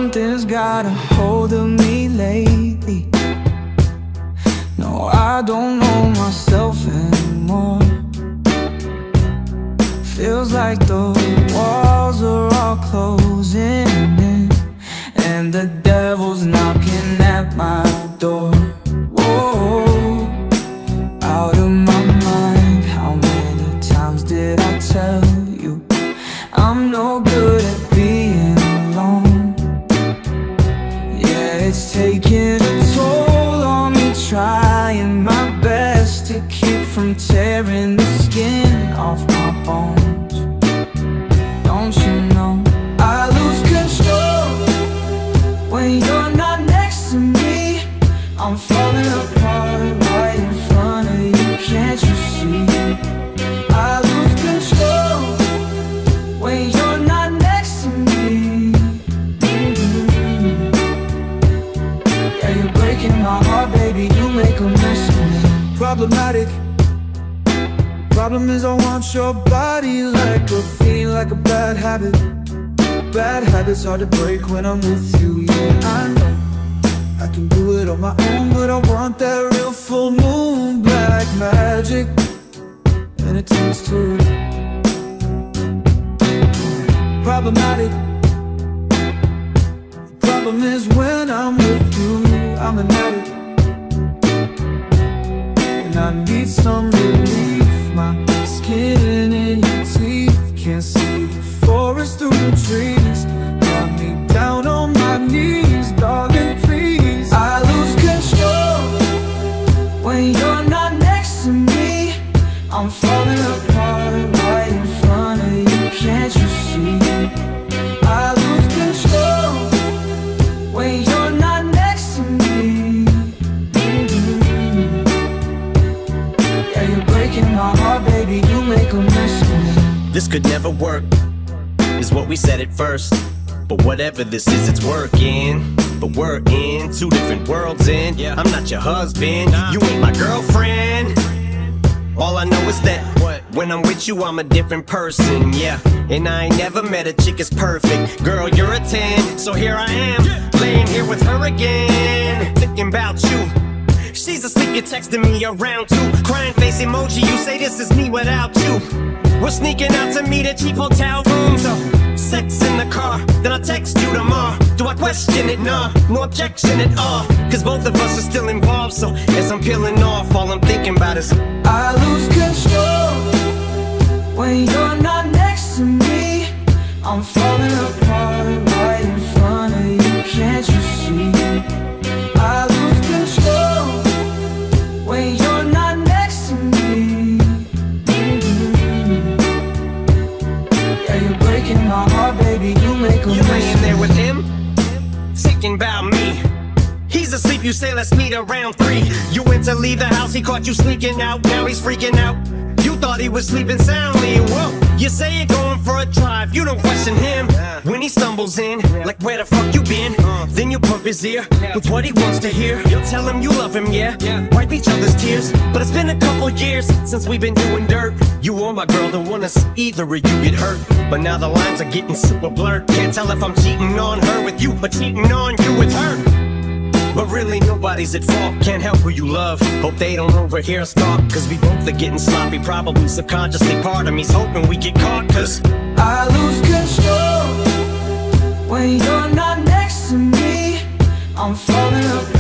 Something's got a hold of me lately. No, I don't know myself anymore. Feels like the walls are all closing in, and the devil's knocking at my door. Whoa, out of my mind. How many times did I tell you I'm no good at being alone? Yeah, it's taking a toll on me, trying my best to keep from tearing the skin off my bones. Don't you know I lose control when you're not next to me? I'm falling apart right in front of you, can't you see? I lose control when you're not next to me. Yeah, you're breaking my heart, baby, you make a mess of me. Problematic. Problem is I want your body like a fiend, like a bad habit. Bad habits hard to break when I'm with you, yeah, I know I can do it on my own, but I want that real full moon black magic, and it tastes too problematic. The problem is when I'm with you, I'm an addict, and I need some relief. My skin in your teeth, can't see the forest through the trees. Got me down on my knees, darling, please. I lose control when you're not next to me. I'm falling apart right in front of you, can't you see? I lose control when you're not next to me. Yeah, you're breaking my heart, baby, you make a mess of me. This could never work, is what we said at first. But whatever this is, it's working. But we're in two different worlds, and I'm not your husband, you ain't my girlfriend. All I know is that when I'm with you, I'm a different person, yeah. And I ain't never met a chick as perfect. Girl, you're a 10, so here I am, laying here with her again, thinking about you. She's asleep, you're texting me around 2. Crying face emoji, you say this is me without you. We're sneaking out to meet at cheap hotel rooms, sex in the car, then I text you tomorrow. Do I question it? Nah, no objection at all, cause both of us are still involved. So as I'm peeling off, all I'm thinking about is I lose control when you're not next to me. I'm falling apart right in front of you, can't you see? I lose control when you're not next to me. Yeah, you're breaking my heart, baby, you make a mess. You laying there with him, thinking about me. He's asleep, you say let's meet around 3. You went to leave the house, he caught you sneaking out. Now he's freaking out, you thought he was sleeping soundly. Whoa, you say you're going for a drive, you don't question him. When he stumbles in, like where the fuck you been? Then you pump his ear with what he wants to hear. You'll tell him you love him, yeah, wipe each other's tears. But it's been a couple years since we've been doing dirt. You or my girl don't wanna see either of you get hurt. But now the lines are getting super blurred. Can't tell if I'm cheating on her with you or cheating on you with her. But really nobody's at fault, can't help who you love. Hope they don't overhear us talk, cause we both are getting sloppy. Probably subconsciously part of me's hoping we get caught, cause I lose control when you're not next to me. I'm falling apart